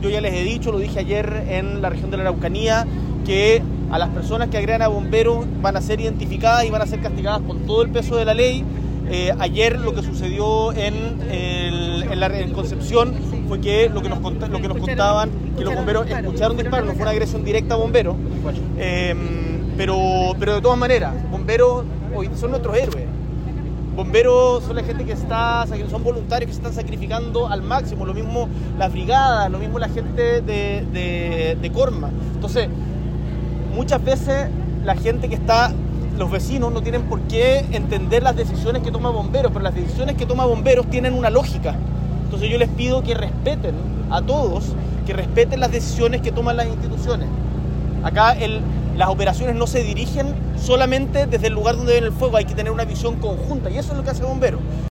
yo ya les he dicho, lo dije ayer en la región de la Araucanía, que a las personas que agredan a bomberos van a ser identificadas y van a ser castigadas con todo el peso de la ley. Ayer lo que sucedió en Concepción fue que lo que nos contaban, que los bomberos escucharon disparos, no fue una agresión directa a bomberos, pero de todas maneras, bomberos hoy son nuestros héroes. Bomberos son la gente que son voluntarios que se están sacrificando al máximo, lo mismo las brigadas, lo mismo la gente de Corma. Entonces, muchas veces la gente los vecinos no tienen por qué entender las decisiones que toma bomberos, pero las decisiones que toma bomberos tienen una lógica. Entonces yo les pido que respeten a todos, que respeten las decisiones que toman las instituciones. Acá las operaciones no se dirigen solamente desde el lugar donde ven el fuego, hay que tener una visión conjunta y eso es lo que hace bomberos.